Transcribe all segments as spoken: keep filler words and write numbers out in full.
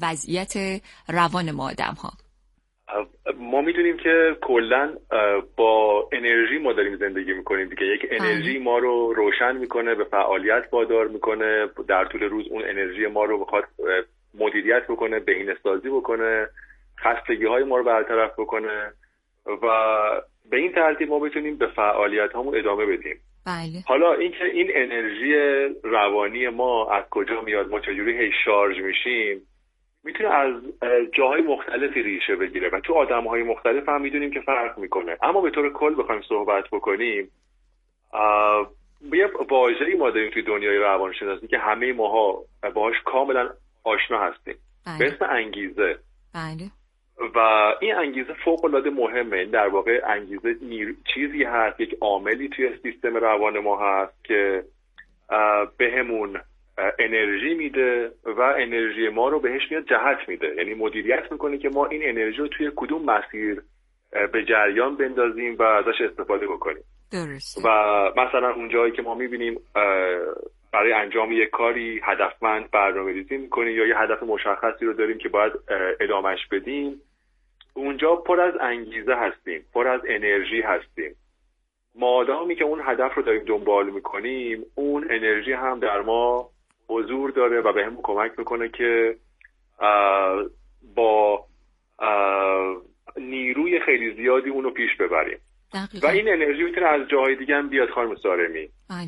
وضعیت روان ما آدم ها؟ ما میدونیم که کلا با انرژی ما داریم زندگی میکنیم دیگه. یک انرژی ما رو روشن میکنه، به فعالیت وادار میکنه، در طول روز اون انرژی ما رو بخواد مدیریت بکنه، بهینه‌سازی بکنه، خستگی های ما رو برطرف بکنه و به این ترتیب ما بتونیم به فعالیت هامون ادامه بدیم. بله. حالا اینکه این انرژی روانی ما از کجا میاد، ما چجوری هی شارژ میشیم، میتونه از جاهای مختلفی ریشه بگیره و تو آدم‌های مختلف هم میدونیم که فرق میکنه. اما به طور کل بخوایم صحبت بکنیم، یه واژه‌ای ما داریم توی دنیای روانشناسی که همه ماها باهاش کاملا آشنا هستیم، به اسم انگیزه. بله. و این انگیزه فوق‌العاده مهمه. در واقع انگیزه نیر... چیزی هست، یک عاملی توی سیستم روان ما هست که بهمون انرژی میده و انرژی ما رو بهش میاد جهت میده، یعنی مدیریت میکنه که ما این انرژی رو توی کدوم مسیر به جریان بندازیم و ازش استفاده بکنیم. درسته. و مثلا اون جایی که ما میبینیم برای انجام یک کاری هدفمند برنامه‌ریزی میکنیم یا یه هدف مشخصی رو داریم که باید ادامهش بدیم، اونجا پر از انگیزه هستیم، پر از انرژی هستیم. مادامی که اون هدف رو داریم دنبال میکنیم، اون انرژی هم در ما حضور داره و به همون کمک میکنه که با نیروی خیلی زیادی اونو پیش ببریم. دقیقا. و این انرژی میتونه از جاهای دیگه هم بیاد خانم سارمی. بله.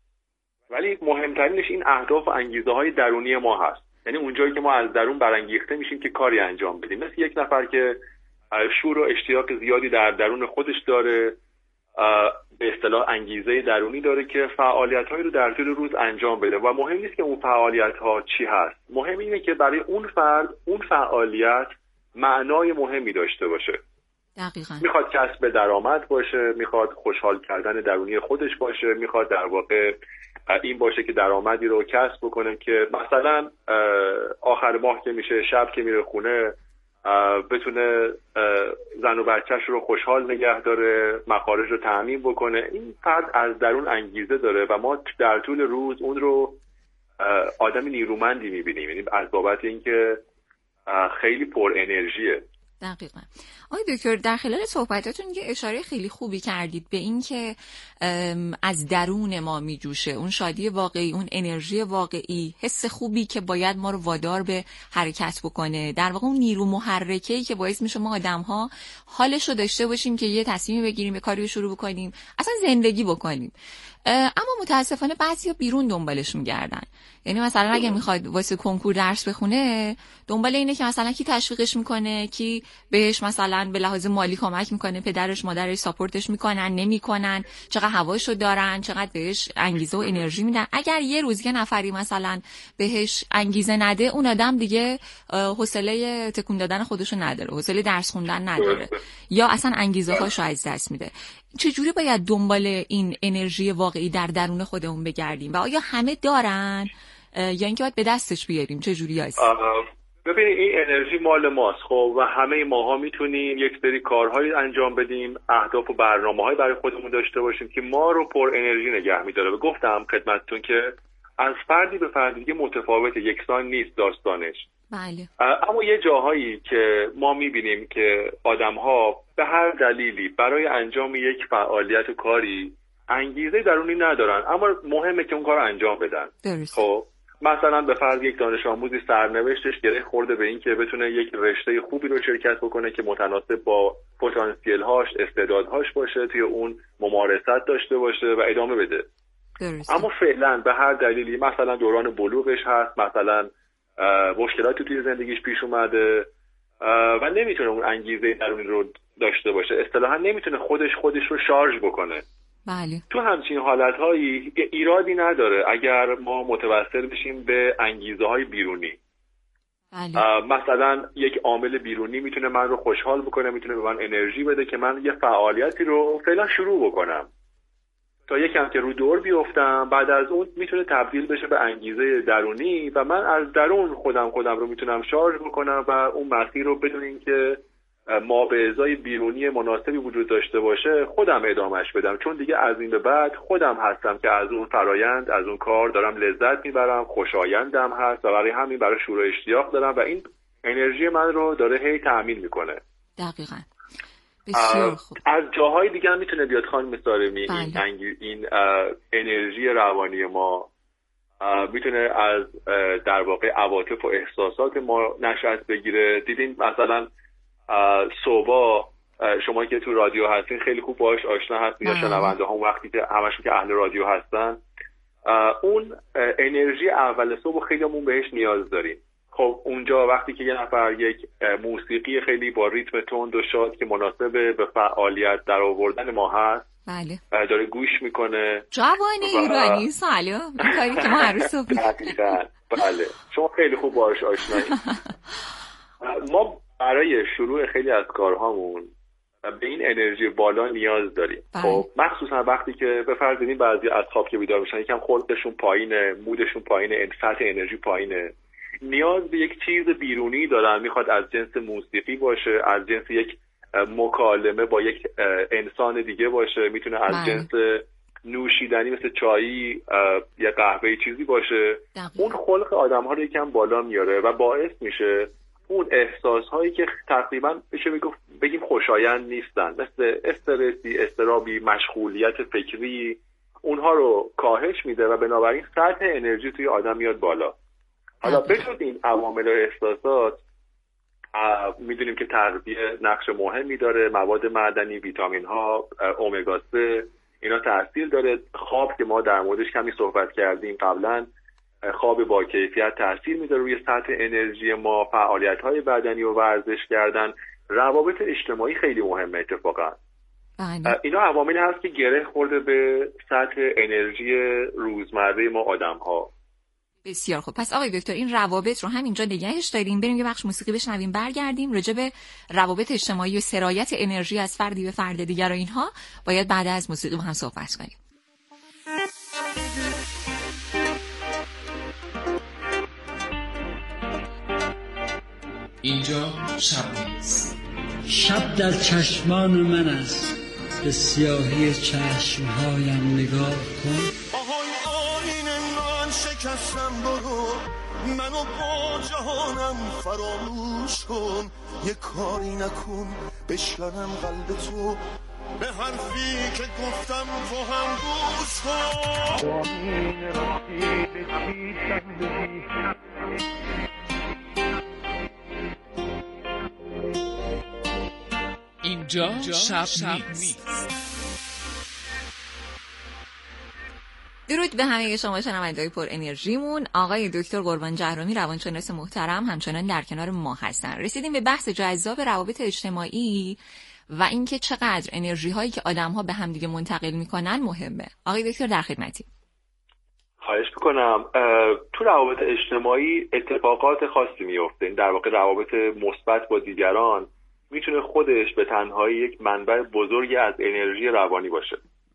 ولی مهمترینش این اهداف و انگیزه های درونی ما هست، یعنی اونجایی که ما از درون برانگیخته میشیم که کاری انجام بدیم. مثل یک نفر که شور و اشتیاق زیادی در درون خودش داره، به اصطلاح انگیزه درونی داره که فعالیت‌هایی رو در طول روز انجام بده و مهم نیست که اون فعالیت‌ها چی هست، مهم اینه که برای اون فرد اون فعالیت معنای مهمی داشته باشه. دقیقاً. میخواد کسب درآمد باشه، میخواد خوشحال کردن درونی خودش باشه، میخواد در واقع این باشه که درآمدی رو کسب بکنه که مثلا آخر ماه که میشه، شب که میره خونه، بتونه زن و بچه‌ش رو خوشحال نگه داره، مخارج رو تأمین بکنه. این فرد از درون انگیزه داره و ما در طول روز اون رو آدم نیرومندی میبینیم، یعنی از بابت اینکه خیلی پر انرژیه. دقیقاً. آقای دکتر، در خلال صحبتاتون یه اشاره خیلی خوبی کردید به این که از درون ما میجوشه اون شادی واقعی، اون انرژی واقعی، حس خوبی که باید ما رو وادار به حرکت بکنه، در واقع اون نیرو محرکه‌ای که باعث میشه ما آدم‌ها حالش رو داشته باشیم که یه تصمیمی بگیریم، یه کاری رو شروع بکنیم، اصلا زندگی بکنیم. اما متاسفانه بعضیا بیرون دنبالش میگردن. یعنی مثلا اگه میخواد واسه کنکور درس بخونه، دنبال اینه که مثلا کی تشویقش میکنه، کی بهش مثلا به لحاظ مالی کمک میکنه، پدرش مادرش ساپورتش میکنن نمیکنن، چقدر هواشو دارن، چقدر بهش انگیزه و انرژی میدن. اگر یه روز یه نفری مثلا بهش انگیزه نده، اون آدم دیگه حوصله تکون دادن خودشو نداره، حوصله درس خوندن نداره یا اصلا انگیزه هاشو از دست میده. چجوری باید دنبال این انرژی واقعی در درون خودمون بگردیم و آیا همه دارن یا اینکه باید به دستش بیاریم؟ چجوری هست؟ ببینید این انرژی مال ماست خب و همه ماها میتونیم یک سری کارهایی انجام بدیم، اهداف و برنامه‌های برای خودمون داشته باشیم که ما رو پر انرژی نگه می‌داره. و گفتم خدمتتون که از فردی به فرد دیگه متفاوته، یکسان نیست داستانش. بله. اما یه جاهایی که ما می‌بینیم که آدم‌ها به هر دلیلی برای انجام یک فعالیت و کاری انگیزه درونی ندارن، اما مهمه که اون کار انجام بدن. درست. خب مثلا به فرض یک دانش آموزی سرنوشتش گره خورده به این که بتونه یک رشته خوبی رو شرکت بکنه که متناسب با پتانسیل هاش، استعدادهاش باشه، توی اون ممارست داشته باشه و ادامه بده. درست. اما فعلا به هر دلیلی، مثلا دوران بلوغش هست، مثلا مشکلاتی توی زندگیش پیش اومده و نمیتونه اون انگیزه درونی رو داشته باشه، اصطلاحا نمیتونه خودش خودش رو شارژ بکنه. بله. تو همچین حالتهایی ایرادی نداره اگر ما متوسل بشیم به انگیزه های بیرونی. بله. مثلا یک عامل بیرونی میتونه من رو خوشحال بکنه، میتونه به من انرژی بده که من یه فعالیتی رو فعلا شروع بکنم تا یکم که رو دور بیفتم، بعد از اون میتونه تبدیل بشه به انگیزه درونی و من از درون خودم خودم رو میتونم شارژ بکنم و اون مسیر رو بدون اینکه ما به ازای بیرونی مناسبی وجود داشته باشه خودم ادامهش بدم، چون دیگه از این به بعد خودم هستم که از اون فرایند، از اون کار دارم لذت میبرم، خوشایندم هست و برای همین برای شور و اشتیاق دارم و این انرژی من رو داره هی تأمین میکنه. دقیقاً. بسیار خوب. از جاهای دیگه هم میتونه بیاد خانم سارمی. بله. این, این انرژی روانی ما میتونه از در واقع عواطف و احساسات ما نشأت بگیره. دیدین مثلا صبح شما که تو رادیو هستین خیلی خوب باهاش آشنا هستین یا شنونده ها وقتی که همشون که اهل رادیو هستن، اون انرژی اول صبح خیلیمون بهش نیاز داریم. خب اونجا وقتی که یه نفر یک موسیقی خیلی با ریتم تند و شاد که مناسب به فعالیت در آوردن ما هست، بله، داره گوش میکنه. جوانی ایرانی سلام، این کاری که ما هر روز صبح بله شما خیلی خوب باهاش آشنایی. ما برای شروع خیلی از کارهامون به این انرژی بالا نیاز داریم. خب مخصوصا وقتی که به فرض این بعضی از خواب که بیدار میشن یکم خلقشون پایینه، مودشون پایینه، سطح انرژی پایینه، نیاز به یک چیز بیرونی دارن. میخواد از جنس موسیقی باشه، از جنس یک مکالمه با یک انسان دیگه باشه، میتونه از من. جنس نوشیدنی مثل چایی یا قهوه چیزی باشه. دقیقا. اون خلق آدم ها رو یکم بالا میاره و باعث میشه اون احساس هایی که تقریبا بشه بگیم خوشایند نیستن، مثل استرسی، استرابی، مشغولیت فکری، اونها رو کاهش میده و بنابراین سطح انرژی توی آدم میاد بالا. حالا بجز این عوامل و احساسات میدونیم که تغذیه نقش مهمی داره، مواد معدنی، ویتامین ها، امگا سه، اینا تاثیر داره. خواب که ما در موردش کمی صحبت کردیم قبلا، خواب با کیفیت تاثیر میذاره روی سطح انرژی ما. فعالیت های بدنی و ورزش کردن، روابط اجتماعی خیلی مهمه اتفاقا. بله. اینا عواملی هست که گره خورده به سطح انرژی روزمره ما آدم ها. بسیار خوب. پس آقای دکتر این روابط رو همینجا نگهش داریم، بریم یه بخش موسیقی بشنویم، برگردیم راجع به روابط اجتماعی و سرایت انرژی از فردی به فرد دیگر و اینها باید بعد از موسیقی با هم صحبت کنیم. اینجا شب نیست. شب در چشمان من است، به سیاهی چشمهایم نگاه کن. آهای آینه من شکستم، برو منو با جهانم فراموش کن. یه کاری نکن بشکنم قلب تو، به حرفی که گفتم تو هم گوش کن. آینه رفتی به چیشم بدی، اینجا شب, شب نیست. درود به همه شما شنونده‌های پر انرژیمون. آقای دکتر قربان جهرمی روانشناس محترم همچنان در کنار ما هستن. رسیدیم به بحث جذاب روابط اجتماعی و اینکه چقدر انرژی هایی که آدم‌ها به همدیگه منتقل میکنن مهمه. آقای دکتر در خدمتی. خواهش میکنم. تو روابط اجتماعی اتفاقات خاصی میفته. در واقع روابط مثبت با دیگران میتونه خودش به تنهایی یک منبع بزرگی از انرژی روانی باشه.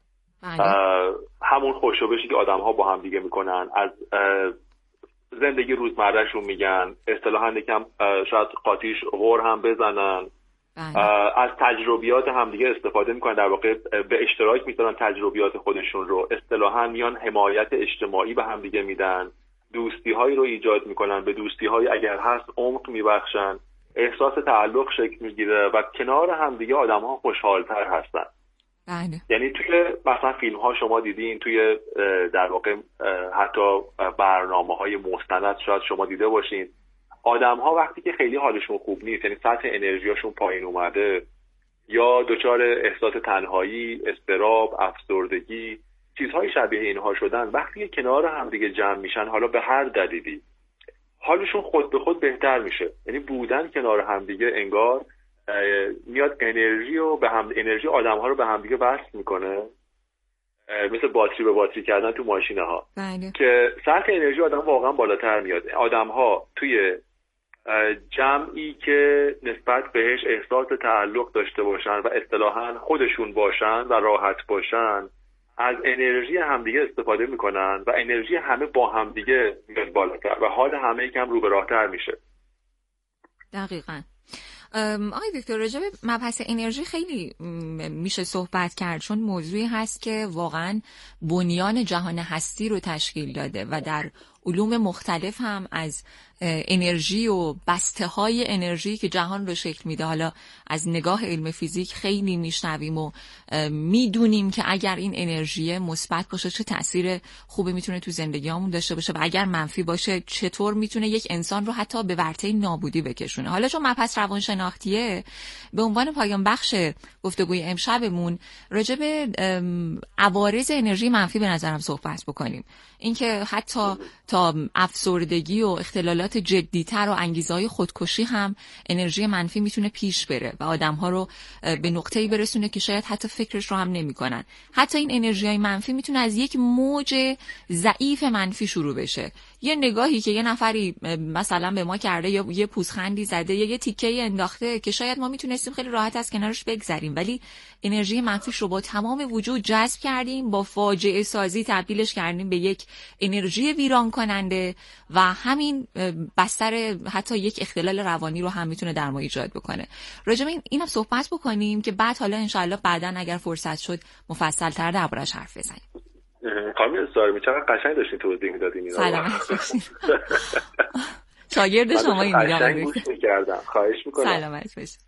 همون خوشوبشی که آدم ها با هم دیگه میکنن، از زندگی روزمرهشون میگن، اصطلاحاً یکم شاید قاطیش غر هم بزنن، از تجربیات هم دیگه استفاده میکنن، در واقع به اشتراک میذارن تجربیات خودشون رو، اصطلاحاً میان حمایت اجتماعی به هم دیگه میدن، دوستی هایی رو ایجاد میکنن، به دوستی های اگر هست عمق میبخشن، احساس تعلق شکل میگیره و کنار هم دیگه آدم ها خوشحالتر هستن. بله. یعنی توی مثلا فیلم ها شما دیدین، توی در واقع حتی برنامه های مستند شاید شما دیده باشین، آدم ها وقتی که خیلی حالشون خوب نیست، یعنی سطح انرژیاشون پایین اومده یا دچار احساس تنهایی، اضطراب، افسردگی، چیزهای شبیه اینها شدن، وقتی که کنار هم دیگه جمع میشن، حالا به هر دلیلی، حالشون خود به خود بهتر میشه. یعنی بودن کنار همدیگه انگار میاد انرژی و به هم انرژی آدم‌ها رو به همدیگه وصل میکنه، مثل باتری به باتری کردن تو ماشینه ها. بله. که سطح انرژی آدم واقعا بالاتر میاد. آدم‌ها توی جمعی که نسبت بهش احساس تعلق داشته باشن و اصطلاحاً خودشون باشن و راحت باشن، از انرژی همدیگه استفاده میکنن و انرژی همه با همدیگه میاد بالاتر و حال همه یکم رو به راهتر میشه. دقیقاً. آقای دکتر راجع به مبحث انرژی خیلی میشه صحبت کرد، چون موضوعی هست که واقعاً بنیان جهان هستی رو تشکیل داده و در علوم مختلف هم از انرژی و بسته های انرژی که جهان رو شکل میده حالا از نگاه علم فیزیک خیلی میشنویم و میدونیم که اگر این انرژی مثبت باشه چه تأثیر خوبی میتونه تو زندگیامون داشته باشه و اگر منفی باشه چطور میتونه یک انسان رو حتی به ورطه نابودی بکشونه. حالا چون مبحث روانشناختیه، به عنوان پایان بخش گفتگوی امشبمون راجع به عوارض انرژی منفی به نظرم صحبت بکنیم. اینکه حتی تا افسردگی و اختلالات جدی‌تر و انگیزه‌های خودکشی هم انرژی منفی میتونه پیش بره و آدم‌ها رو به نقطه‌ای برسونه که شاید حتی فکرش رو هم نمی‌کنن. حتی این انرژی‌های منفی میتونه از یک موج ضعیف منفی شروع بشه. یه نگاهی که یه نفری مثلا به ما کرده یا یه پوزخندی زده یا یه تیکه‌ای انداخته که شاید ما میتونستیم خیلی راحت از کنارش بگذریم، ولی انرژی منفیش رو با تمام وجود جذب کردیم، با فاجعه سازی تبدیلش کردیم به یک انرژی ویران کننده و همین بستر حتی یک اختلال روانی رو هم میتونه در ما ایجاد بکنه. راجع به این اینم صحبت بکنیم که بعد حالا انشالله بعداً اگر فرصت شد مفصل‌تر دربارش حرف بزنیم. خانم سارمی چقدر قشنگ داشتین توضیح میدادین. سلامت باشین. شاگرد شما این قشنگ گوش می‌کردم. خواهش می‌کنم. سلامت باشین.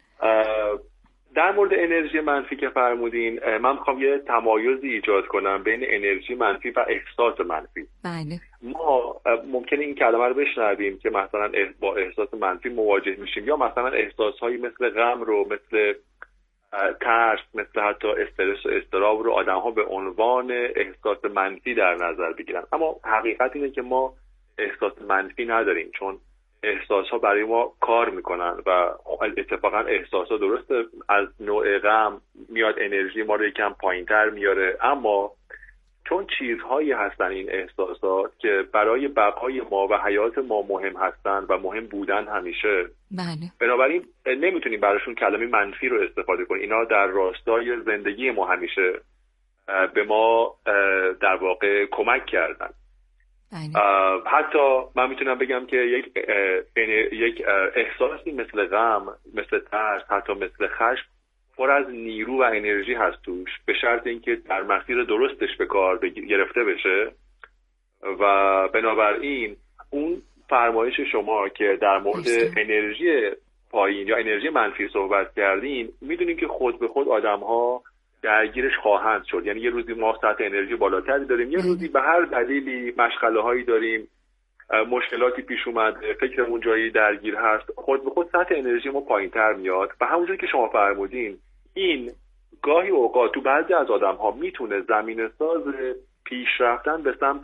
در مورد انرژی منفی که فرمودین، من میخوام یه تمایزی ایجاد کنم بین انرژی منفی و احساس منفی. بله. ما ممکنه این کلمه رو بشنویم که مثلا با احساس منفی مواجه میشیم یا مثلا احساسهایی مثل غم رو، مثل ترس، مثل حتی استرس و اضطراب رو آدم‌ها به عنوان احساس منفی در نظر بگیرن. اما حقیقت اینه که ما احساس منفی نداریم، چون احساس‌ها برای ما کار میکنن و اتفاقا احساس‌ها درسته از نوع غم میاد انرژی ما رو یکم پایین‌تر میاره، اما چون چیزهایی هستن این احساسات که برای بقای ما و حیات ما مهم هستن و مهم بودن همیشه، بله. بنابراین نمیتونیم براشون کلمه منفی رو استفاده کنیم. اینا در راستای زندگی ما همیشه به ما در واقع کمک کردن. بله. حتی من میتونم بگم که یک یک احساسی مثل غم، مثل ترس، حتی مثل خشم پر از نیرو و انرژی هست توش، به شرط اینکه در مسیر درستش به کار گرفته بشه. و بنابراین اون فرمایش شما که در مورد انرژی پایین یا انرژی منفی صحبت کردین، میدونیم که خود به خود آدم‌ها درگیرش خواهند شد. یعنی یه روزی ما سطح انرژی بالاتری داریم، یه روزی به هر دلیلی مشغله هایی داریم، مشکلاتی پیش اومده، فکرمون جایی درگیر هست، خود به خود سطح انرژی ما پایین تر میاد. و همونجوری که شما فرمودین، این گاهی اوقات تو بعضی از آدم ها میتونه زمینه ساز پیش رفتن به سمت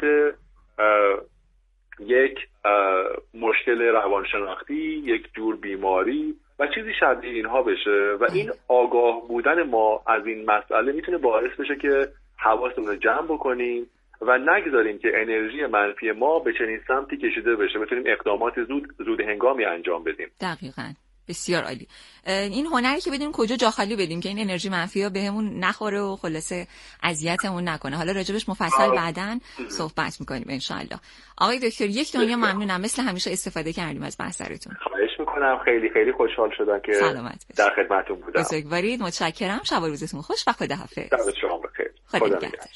یک مشکل روانشناختی، یک جور بیماری و چیزی شبیه اینها بشه. و این آگاه بودن ما از این مسئله میتونه باعث بشه که حواسمون رو جمع بکنیم و نگذاریم که انرژی منفی ما به چنین سمتی کشیده بشه، بتونیم اقدامات زود زود هنگامی انجام بدیم. دقیقاً. بسیار عالی. این هنری که بدیم کجا جا خالی بدیم که این انرژی منفی ها بهمون نخوره و خلاصه اذیتمون نکنه. حالا راجبش مفصل بعداً صحبت میکنیم ان شاء الله. آقای دکتر یک دنیا ممنونم، مثل همیشه استفاده کردیم از بحثتون. خواهش میکنم، خیلی خیلی خوشحال شدم که در خدمتتون بودم. بزرگوارید، متشکرم. شب و روزتون خوش و خداحافظ. شب شما بخیر. خدا نگهدار.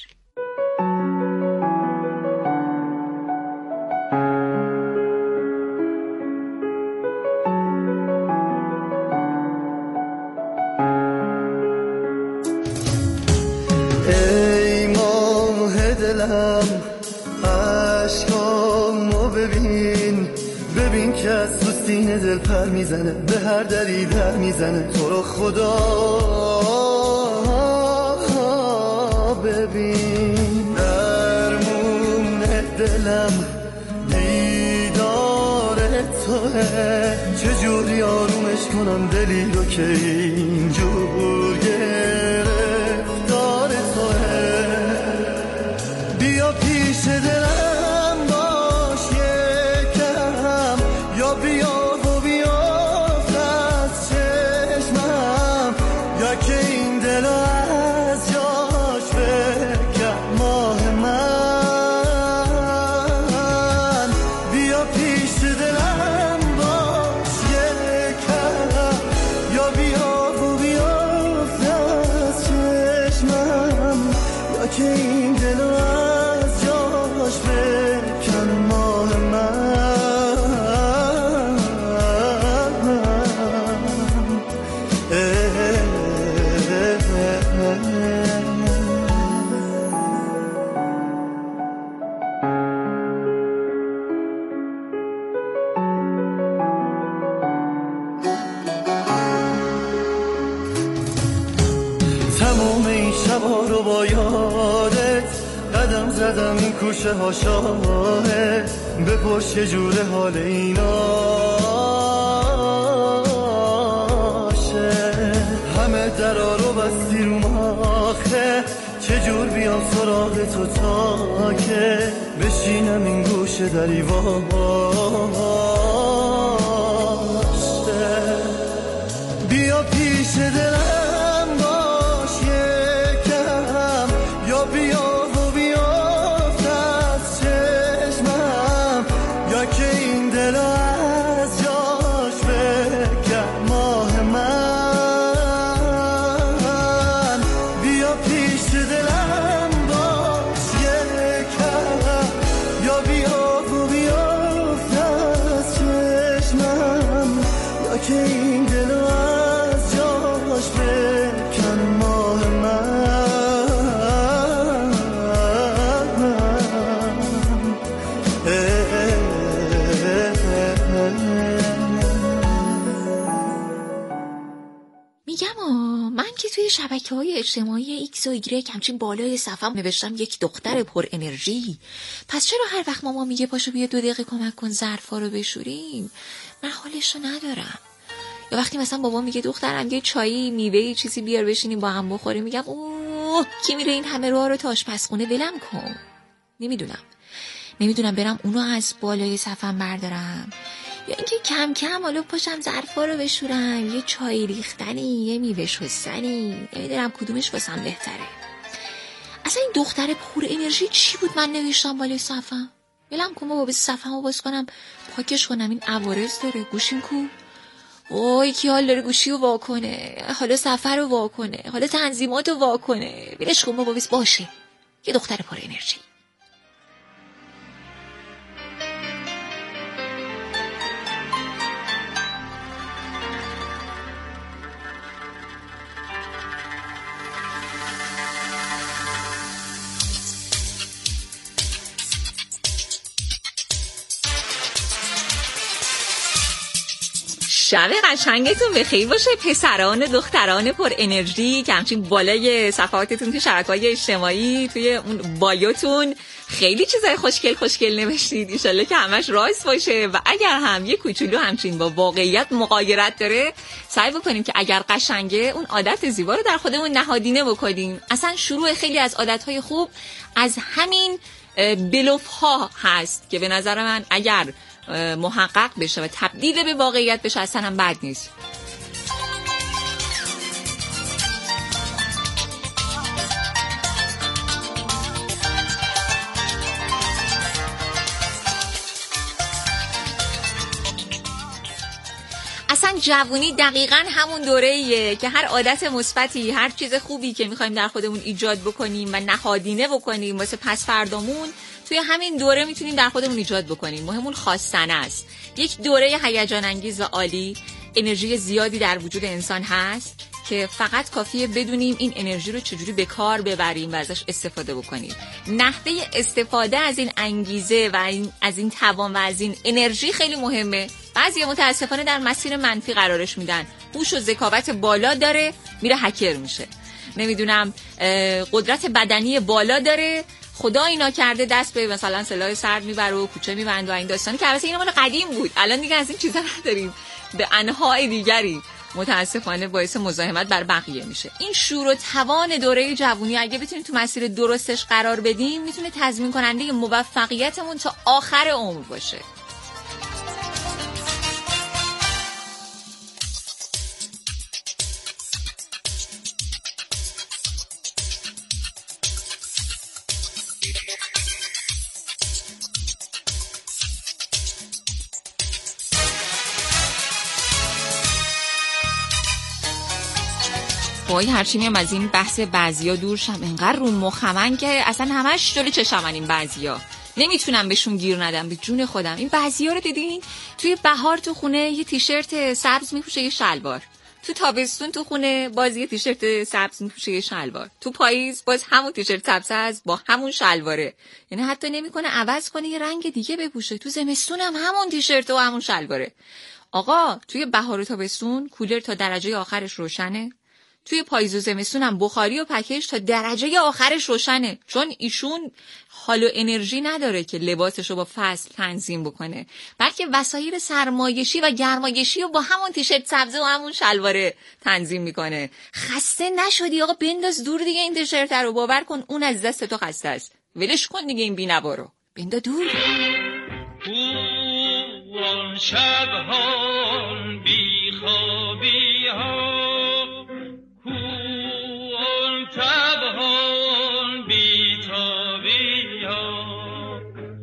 عشقامو ببین ببین که از تو سینه دل پر میزنه، به هر دری در میزنه. تو رو خدا ببین، درمون دلم دیدار توه، چجوری آرومش کنم دلی رو که اینجور گرفتار توه. بیا پیش دلم باش یکم، یا بیا و بیافت از چشمم، یا که این دل از جاش بکن ماه من. بیا پیش دلم باش یکم، یا بیا و بیافت و با یادت قدم زدم این کوچه ها شاهد بپرس چه جور حال ایناشه همه درا رو بستی رو ماخه چه جور بیام سراغ تو تا که بشینم این گوشه دری واشه بیا پیش دلم باش یکم یا بیا و بیافت از چشمم یا که این دل از جاش بکن ماه من بیا پیش دلم باش یکم یا بیا و بیافت از چشمم یا که این دل از جاش بکن ماه من میگم آه من که توی شبکه‌های اجتماعی ایکس و ایگرگ همچین بالای صفم نوشتم یک دختر پر انرژی، پس چرا هر وقت ماما میگه پاشو بیا دو دقیقه کمک کن ظرفا رو بشوریم من حالشو ندارم؟ یا وقتی مثلا بابا میگه دخترم یه چایی میوه چیزی بیار بشینیم با هم بخوریم، میگم اوه کی میره این همه راه رو تا آشپزخونه ولم کن. نمیدونم نمیدونم برم اونو از بالای صفم بردارم یا اینکه کم کم حالا پاشم ظرفا رو بشورم، یه چای ریختنی، یه میوه شستنی، نمیدونم کدومش واسم بهتره. اصلا این دختر پر انرژی چی بود من نوشتم بالای صفم؟ ولم کن بابا، به صفمو باز کنم پاکش کنم، این عوارض داره. گوشیم کو؟ وای کی حال داره گوشی رو واکنه، حالا سفر رو واکنه، حالا تنظیمات رو واکنه. ولش کن بابا، بس باشه یه دختر پر انرژی. شب قشنگتون بخیر باشه پسران دختران پر انرژی که همچین بالای صفحاتتون توی شبکه‌های اجتماعی توی اون بایوتون خیلی چیزای خوشگل خوشگل نوشتید. ان شاءالله که همش راست باشه و اگر هم یه کوچولو همچین با واقعیت مغایرت داره سعی بکنیم که اگر قشنگه اون عادت زیبا رو در خودمون نهادینه بکنیم. اصلا شروع خیلی از عادت‌های خوب از همین بلوف‌ها هست که به نظر من اگر محقق بشه و تبدیل به واقعیت بشه اصلا هم بد نیست. اصلا جوونی دقیقاً همون دوره‌ایه که هر عادت مثبتی، هر چیز خوبی که می‌خوایم در خودمون ایجاد بکنیم و نهادینه بکنیم واسه پس فردامون توی همین دوره میتونیم در خودمون ایجاد بکنیم. مهمون خواستن است. یک دوره هیجان انگیز و عالی، انرژی زیادی در وجود انسان هست که فقط کافیه بدونیم این انرژی رو چجوری به کار ببریم و ازش استفاده بکنیم. نحوه استفاده از این انگیزه و این از این توان و از این انرژی خیلی مهمه. بعضی متاسفانه در مسیر منفی قرارش میدن. هوش و ذکاوت بالا داره، میره هکر میشه. نمیدونم قدرت بدنی بالا داره، خدا اینا کرده دست به مثلا سلاح سرد میبره و کوچه میبنده و این داستانی که البته اینا مال قدیم بود، الان دیگه از این چیزا نداریم. به انواع دیگری متاسفانه باعث مزاحمت بر بقیه میشه. این شور و توان دوره جوونی اگه بتونیم تو مسیر درستش قرار بدیم میتونه تضمین کننده موفقیتمون تا آخر عمر باشه. وای هرچی میم از این بحث بعضیا دور شم، انقدر رو مخمن که اصلا همش جلوی چشمن این بعضیا، نمیتونم بهشون گیر ندم به جون خودم. این بعضیا رو دیدین توی بهار تو خونه یه تیشرت سبز میپوشه یه شلوار، تو تابستون تو خونه باز یه تیشرت سبز میپوشه یه شلوار، تو پاییز باز همون تیشرت سبز با همون شلواره، یعنی حتی نمیکنه عوض کنه یه رنگ دیگه بپوشه. تو زمستون هم همون تیشرت و همون شلواره. آقا توی بهار و تابستون کولر تا درجه آخرش روشنه، توی پاییز و زمستون هم بخاری و پکیج تا درجه آخرش روشنه، چون ایشون حال و انرژی نداره که لباسشو با فصل تنظیم بکنه، بلکه وسایل سرمایشی و گرمایشی رو با همون تیشرت سبز و همون شلواره تنظیم میکنه. خسته نشدی آقا، بنداز دور دیگه این تیشرت رو، باور کن اون از دست تو خسته است، ولش کن دیگه این بی‌نوا رو، بندا دور. اون شب‌ها بی‌خوابی ها، اون تب‌ها بی‌تابی ها،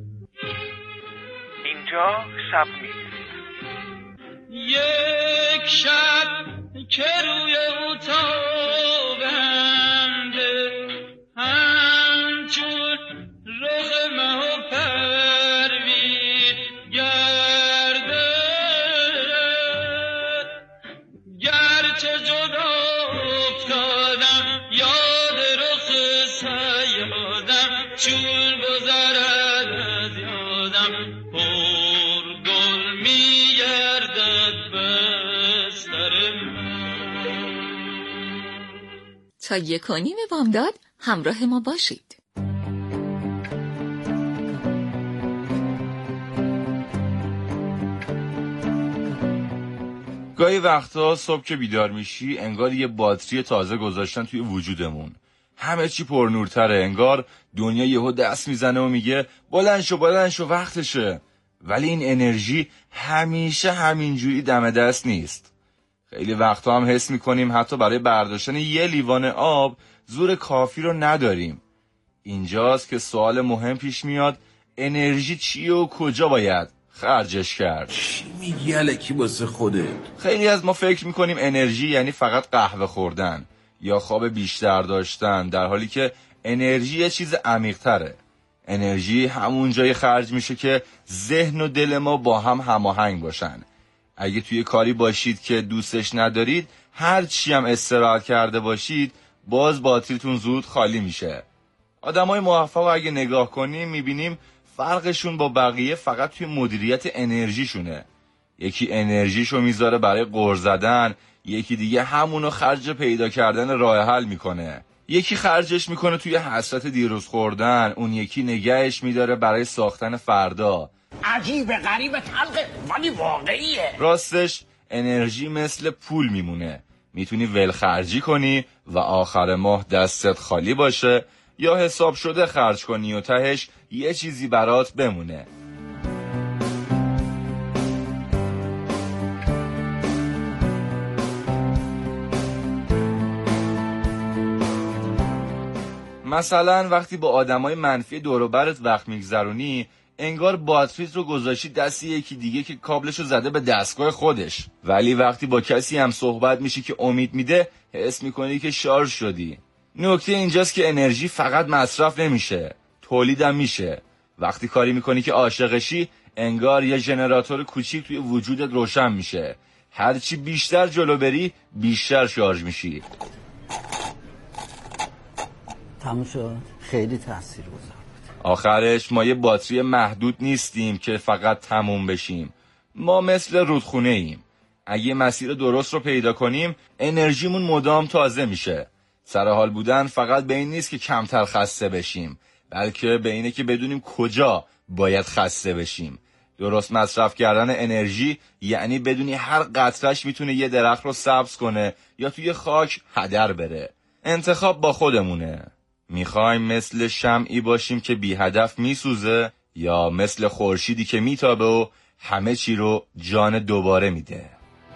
اینجا شب نیست. یک شب که روی اتاقنده همچون رخ ماه و پروین گرده، گرچه جدا افتادم یاد رخ سیادم، چون گذرد از یادم پر گل می گردد بستر من. تا یک و نیم بامداد همراه ما باشید. گاهی وقتا صبح که بیدار میشی انگار یه باتری تازه گذاشتن توی وجودمون، همه چی پرنورتره، انگار دنیا یهو دست میزنه و میگه بلند شو بلند شو وقتشه. ولی این انرژی همیشه همینجوری دم دست نیست. خیلی وقتا هم حس میکنیم حتی برای برداشتن یه لیوان آب زور کافی رو نداریم. اینجاست که سوال مهم پیش میاد، انرژی چیه و کجا باید خرجش کرد؟ چی میگی الکی واسه خودت؟ خیلی از ما فکر میکنیم انرژی یعنی فقط قهوه خوردن یا خواب بیشتر داشتن، در حالی که انرژی یه چیز عمیق‌تره. انرژی همون جایی خرج میشه که ذهن و دل ما با هم هماهنگ باشن. اگه توی کاری باشید که دوستش ندارید، هر چی هم استراحت کرده باشید، باز باتریتون زود خالی میشه. آدمای موفق اگه نگاه کنیم میبینیم فرقشون با بقیه فقط توی مدیریت انرژیشونه. یکی انرژیشو میذاره برای غر زدن، یکی دیگه همونو خرج پیدا کردن راه حل میکنه. یکی خرجش میکنه توی حسرت دیروز خوردن، اون یکی نگهش میداره برای ساختن فردا. عجیب غریب تلقه ولی واقعیه. راستش انرژی مثل پول میمونه، میتونی ولخرجی کنی و آخر ماه دستت خالی باشه، یا حساب شده خرج کنی و تهش یه چیزی برات بمونه. مثلا وقتی با آدمای منفی دور و برت وقت میگذرونی، انگار باتریت رو گذاشتی دست یکی دیگه که کابلشو زده به دستگاه خودش. ولی وقتی با کسی هم صحبت میشی که امید میده، حس میکنی که شارژ شدی. نکته اینجاست که انرژی فقط مصرف نمیشه، تولیدم میشه. وقتی کاری میکنی که عاشقشی، انگار یه ژنراتور کوچیک توی وجودت روشن میشه. هرچی بیشتر جلو بری، بیشتر شارژ میشی. تموم شد. خیلی تاثیرگذار بود. آخرش ما یه باتری محدود نیستیم که فقط تموم بشیم. ما مثل رودخونه ایم. اگه مسیر درست رو پیدا کنیم، انرژیمون مدام تازه میشه. سر حال بودن فقط به این نیست که کمتر خسته بشیم، بلکه به اینه که بدونیم کجا باید خسته بشیم. درست مصرف کردن انرژی یعنی بدونی هر قطره‌اش میتونه یه درخت رو سبز کنه یا توی خاک هدر بره. انتخاب با خودمونه. میخوایم مثل شمعی باشیم که بی هدف میسوزه، یا مثل خورشیدی که میتابه و همه چی رو جان دوباره میده.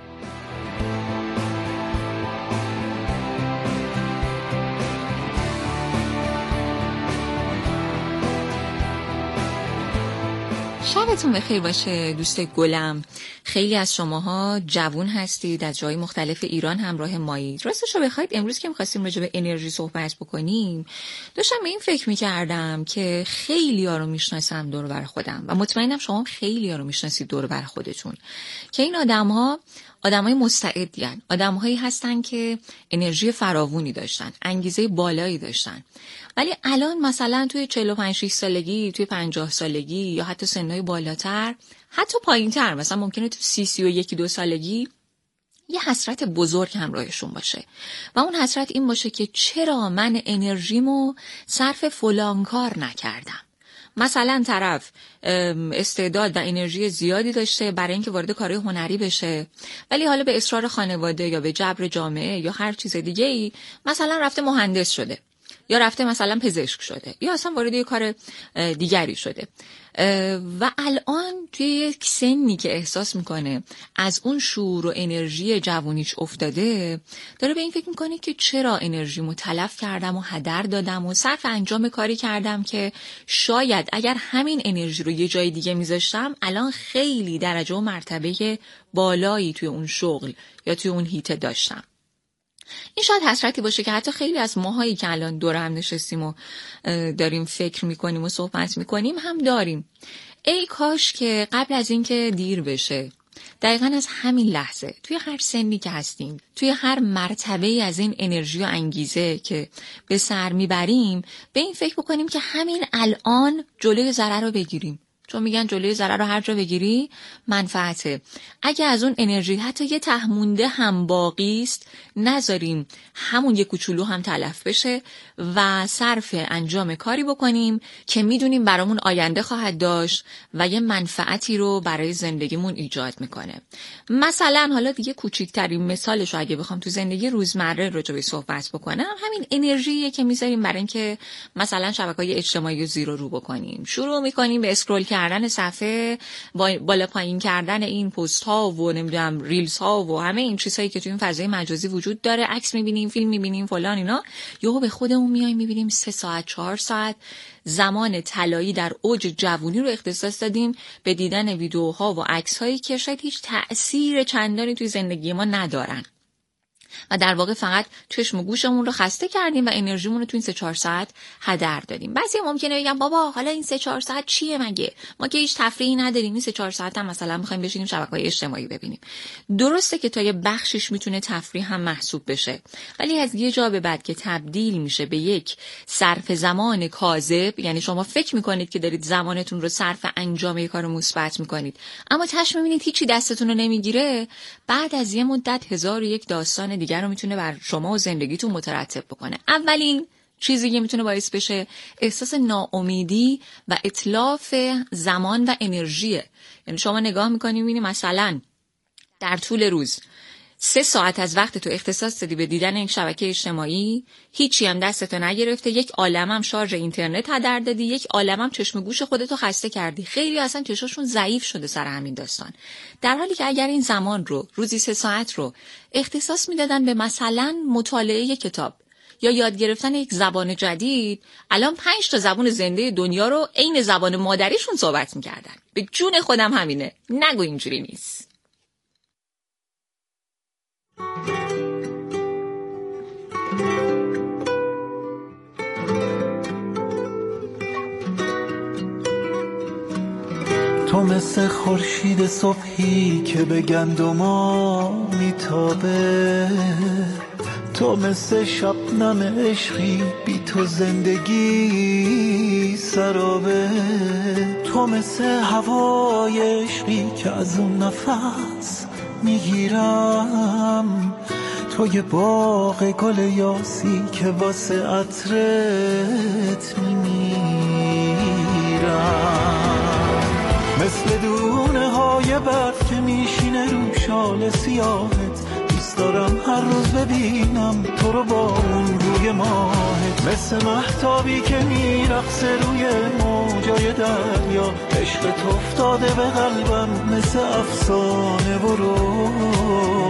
شبتون بخیر باشه دوست گلم. خیلی از شماها جوون هستید، از جای مختلف ایران همراه مایید. راستش رو بخواید امروز که می‌خواستیم راجع به انرژی صحبت بکنیم، داشتم به این فکر می‌کردم که خیلی‌ها رو میشناسم دور و بر خودم و مطمئنم شما خیلی‌ها رو میشناسید دور و بر خودتون که این آدم‌ها آدمای مستعدی هستن، آدم‌هایی هستن که انرژی فراوانی داشتن، انگیزه بالایی داشتن، ولی الان مثلا توی چهل و پنج شش سالگی، توی پنجاه سالگی یا حتی سنهای بالاتر، حتی پایین‌تر، مثلا ممکنه تو سی سی و یکی دو سالگی یه حسرت بزرگ همراهشون باشه و اون حسرت این باشه که چرا من انرژیمو صرف فلان کار نکردم. مثلا طرف استعداد و انرژی زیادی داشته برای اینکه وارد کارهای هنری بشه، ولی حالا به اصرار خانواده یا به جبر جامعه یا هر چیز دیگه ای مثلا رفته مهندس شده یا رفته مثلا پزشک شده یا اصلا وارد یه کار دیگری شده و الان توی یک سنی که احساس میکنه از اون شور و انرژی جوانیش افتاده، داره به این فکر میکنه که چرا انرژیمو تلف کردم و هدر دادم و صرف انجام کاری کردم که شاید اگر همین انرژی رو یه جای دیگه میذاشتم الان خیلی درجه و مرتبه بالایی توی اون شغل یا توی اون هیته داشتم. این شاید حسرتی باشه که حتی خیلی از ماهایی که الان دور هم نشستیم و داریم فکر میکنیم و صحبت میکنیم هم داریم. ای کاش که قبل از این که دیر بشه، دقیقاً از همین لحظه توی هر سنی که هستیم، توی هر مرتبه از این انرژی و انگیزه که به سر میبریم، به این فکر بکنیم که همین الان جلوی ضرر رو بگیریم. چون میگن جلوی ضرر رو هر جا بگیری منفعته. اگه از اون انرژی حتی یه ته مونده هم باقی است، نذاریم همون یه کوچولو هم تلف بشه و صرف انجام کاری بکنیم که میدونیم برامون آینده خواهد داشت و یه منفعتی رو برای زندگیمون ایجاد میکنه. مثلا حالا دیگه کوچیکترین مثالش رو اگه بخوام تو زندگی روزمره راجع به صحبت بکنم، همین انرژیه که میذاریم برای اینکه مثلا شبکه‌های اجتماعی رو زیر و رو بکنیم. شروع میکنیم به اسکرول کردن صفحه، بالا پایین کردن این پست ها و نمیدونم ریلز ها و همه این چیزهایی که تو این فضای مجازی وجود داره، عکس میبینیم، فیلم میبینیم، فلان اینا. یهو به خودمون میایم میبینیم سه ساعت چهار ساعت زمان طلایی در اوج جوونی رو اختصاص دادیم به دیدن ویدیوها و عکس هایی که شاید هیچ تأثیر چندانی توی زندگی ما ندارن و در واقع فقط چشم و گوشمون رو خسته کردیم و انرژیمون رو تو این سه چهار ساعت هدر دادیم. بعضی ممکنه بگن بابا حالا این سه چهار ساعت چیه مگه؟ ما که هیچ تفریحی نداریم، این سه چهار ساعت هم مثلا می‌خوایم بشینیم شبکه‌های اجتماعی ببینیم. درسته که تا یه بخشش میتونه تفریح هم محسوب بشه، ولی از یه جا به بعد که تبدیل میشه به یک صرف زمان کاذب، یعنی شما فکر میکنید که دارید زمانتون رو صرف انجام یک کار مثبت میکنید اما تاش میبینید هیچی دستتون رو نمیگیره، بعد از یه مدت هزار و یک داستان دیگر رو میتونه بر شما و زندگیتون مترتب بکنه. اولین چیزی که میتونه باعث بشه احساس ناامیدی و اتلاف زمان و انرژیه. یعنی شما نگاه میکنی میبینی مثلا در طول روز سه ساعت از وقت تو اختصاص دادی به دیدن یک شبکه اجتماعی، هیچی هم دستتو نگرفته، یک عالم هم شارژ اینترنت هدر دادی، یک عالم هم چشم گوش خودتو خسته کردی. خیلی اصلا چشاشون ضعیف شده سر همین داستان، در حالی که اگر این زمان رو روزی سه ساعت رو اختصاص میدادن به مثلا مطالعه یک کتاب یا یاد گرفتن یک زبان جدید، الان پنج تا زبان زنده دنیا رو عین زبان مادریشون صحبت میکردن. به جون خودم همینه، نگو اینجوری نیست. تو مثل خورشید صبحی که به گندما میتابه، تو مثل شبنم عشقی بی تو زندگی سرابه، تو مثل هوای عشقی که از اون نفس میگیرم، تو یه باغ گل یاسی که واسه عطرت میمیرم، مثل دونه های برف که میشینه رو شال سیاهت، دوست دارم هر روز ببینم تو رو با اون روی ماهت، مثل مهتابی که میرقصه روی موجای دریا، عشقت افتاده به قلبم مثل افسانه و رو